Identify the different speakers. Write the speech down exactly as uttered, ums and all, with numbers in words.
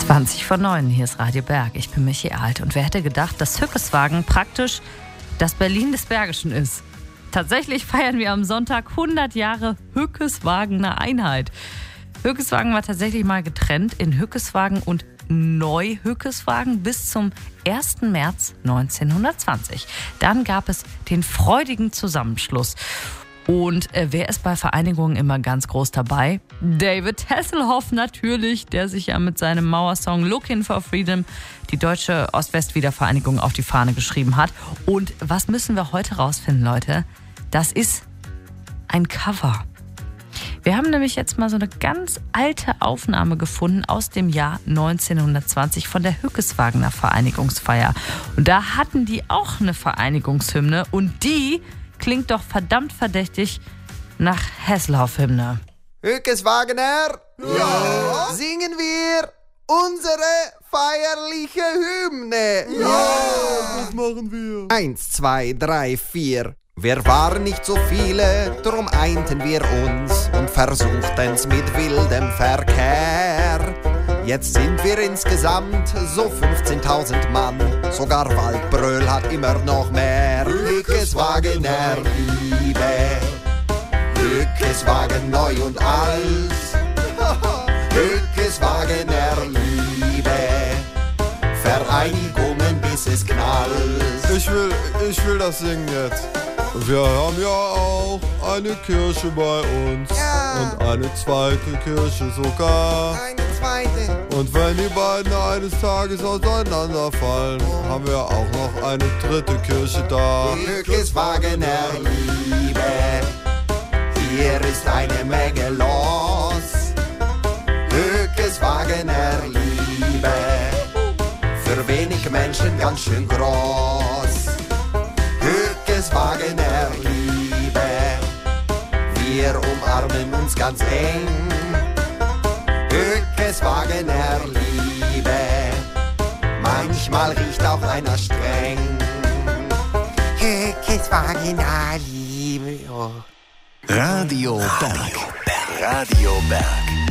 Speaker 1: zwanzig vor neun, hier ist Radio Berg. Ich bin Michi Alt. Und wer hätte gedacht, dass Hückeswagen praktisch das Berlin des Bergischen ist? Tatsächlich feiern wir am Sonntag hundert Jahre Hückeswagener Einheit. Hückeswagen war tatsächlich mal getrennt in Hückeswagen und Neu-Hückeswagen bis zum ersten März neunzehnhundertzwanzig. Dann gab es den freudigen Zusammenschluss. Und äh, wer ist bei Vereinigungen immer ganz groß dabei? David Hasselhoff natürlich, der sich ja mit seinem Mauersong Looking for Freedom die deutsche Ost-West-Wiedervereinigung auf die Fahne geschrieben hat. Und was müssen wir heute rausfinden, Leute? Das ist ein Cover. Wir haben nämlich jetzt mal so eine ganz alte Aufnahme gefunden aus dem Jahr neunzehnhundertzwanzig von der Hückeswagener Vereinigungsfeier. Und da hatten die auch eine Vereinigungshymne und die klingt doch verdammt verdächtig nach Hasselhoff-Hymne.
Speaker 2: Hückeswagener, ja, singen wir unsere feierliche Hymne.
Speaker 3: Ja, das machen wir.
Speaker 2: Eins, zwei, drei, vier. Wir waren nicht so viele, drum einten wir uns und versuchten's mit wildem Verkehr. Jetzt sind wir insgesamt so fünfzehntausend Mann, sogar Waldbröl hat immer noch mehr. Hückeswagener Liebe, Hückeswagen neu und alt, Hückeswagener Liebe, Vereinigungen bis es knallt.
Speaker 3: Ich will, ich will das singen jetzt. Wir haben ja auch eine Kirche bei uns,
Speaker 2: ja,
Speaker 3: und eine zweite Kirche sogar.
Speaker 2: Eine zweite.
Speaker 3: Und wenn die beiden eines Tages auseinanderfallen, haben wir auch noch eine dritte Kirche da.
Speaker 2: Hückeswagener Liebe, hier ist eine Menge los. Hückeswagener Liebe, für wenig Menschen ganz schön groß. Hückeswagener Liebe, wir umarmen uns ganz eng. Hückeswagener Liebe, manchmal riecht auch einer streng. Hückeswagener Liebe, oh.
Speaker 4: Radio Berg. Radio Berg.